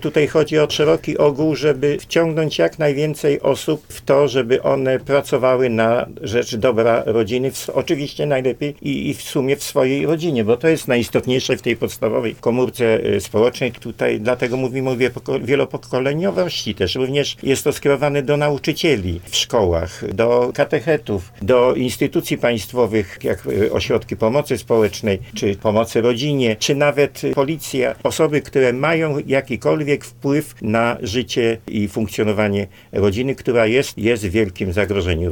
Tutaj chodzi o szeroki ogół, żeby wciągnąć jak najwięcej osób w to, żeby one pracowały na rzecz dobra rodziny, oczywiście najlepiej i w sumie w swojej rodzinie, bo to jest najistotniejsze w tej podstawowej komórce społecznej. Tutaj dlatego mówimy o wielopokoleniowości też. Również jest to skierowane do nauczycieli w szkołach, do katechetów, do instytucji państwowych, jak ośrodki pomocy społecznej, czy pomocy rodzinie, czy nawet policja. Osoby, które mają jakikolwiek wpływ na życie i funkcjonowanie rodziny, która jest w wielkim zagrożeniu.